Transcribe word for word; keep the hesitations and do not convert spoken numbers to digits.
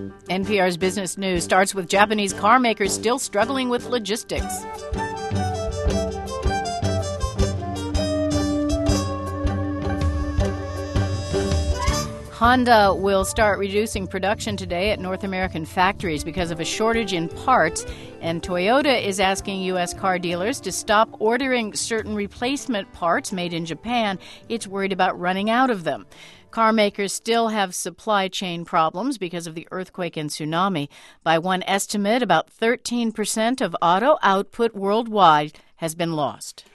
N P R's Business News starts with Japanese car makers still struggling with logistics. Honda will start reducing production today at North American factories because of a shortage in parts, and Toyota is asking U S car dealers to stop ordering certain replacement parts made in Japan. It's worried about running out of them. Car makers still have supply chain problems because of the earthquake and tsunami. By one estimate, about thirteen percent of auto output worldwide has been lost.